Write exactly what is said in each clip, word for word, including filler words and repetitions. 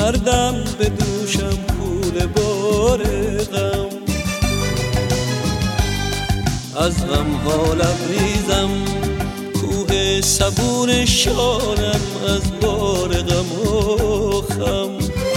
مردم به دوشم کوله بار غم، از غم ها لبریزم کوه صبور شانم از بار غم و خم.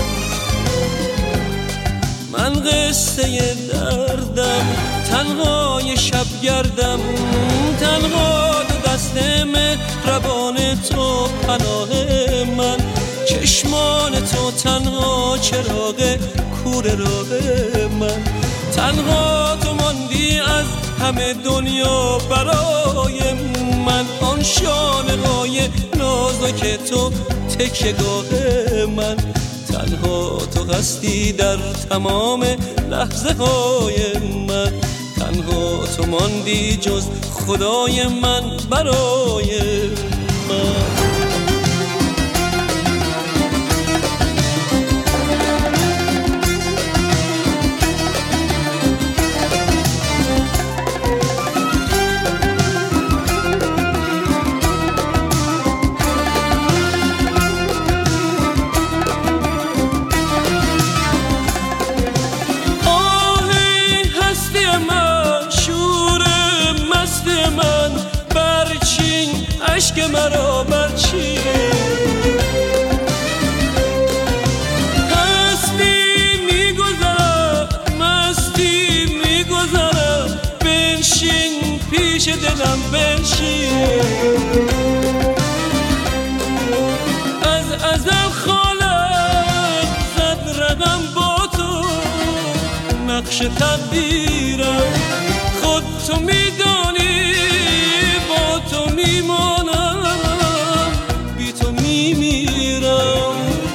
من قصه دردم تنهای شب گردم، تنها دو دست مهربان تو پناه من، چشمان تو تنها چراغ کور راه من، تنها تو ماندی از همه دنیا برای من، آن شانه های نازک تو تکیه گاه من، تنها تو هستی در تمام لحظه های من، تنها تو ماندی جز خدای من برای من. عشق مرا برچین، هستی میگذرد مستی میگذرد، بنشین پیش دلم بنشین، از ازل خالق زد رقم با تو نقش تقدیرم، خود تو میدانی با تو میمانم بی تو میمیرم.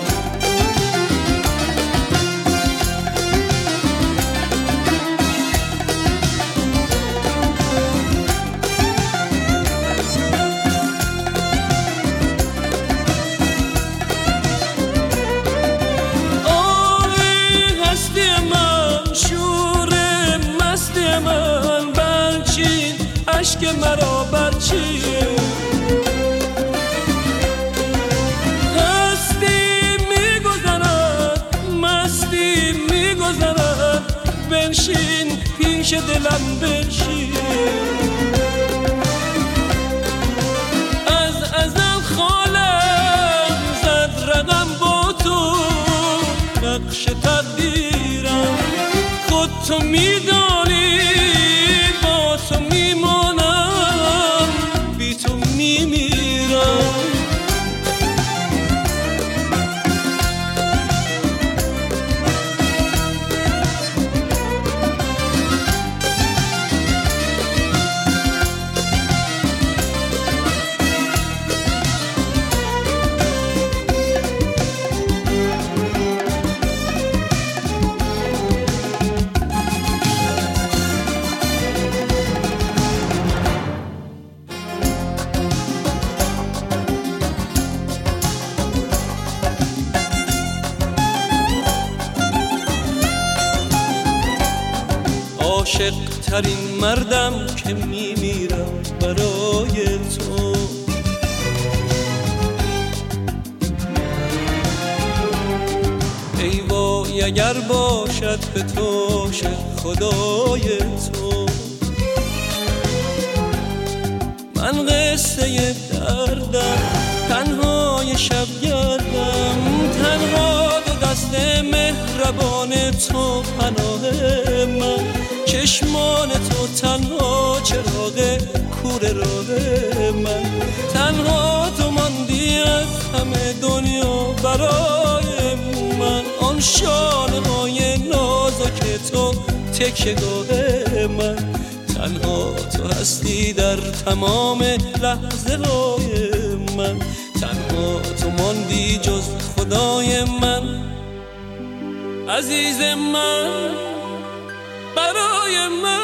آهی هستی من شور مستی من، برچین عشق مرا برچین، هستی میگذرد مستی میگذرد، بنشین پیش دلم بنشین، از ازل خالق زد رقم با تو نقش تقدیرم، خود تو میدانی با تو میمانم بی تو میمیرم. عاشق ترین مردم که میمیرم برای تو، ای وای اگر باشد به تو خدای تو، من قصه دردم تنهای شب گردم، تنها دو دست مهربان تو پناه من، چشمان تو تنها چراغ کور راه من، تنها تو ماندی از همه دنیا برای من، آن شانه های نازک تو تکیه گاه من، تنها تو هستی در تمام لحظه های من، تنها تو ماندی جز خدای من عزیز من برای من.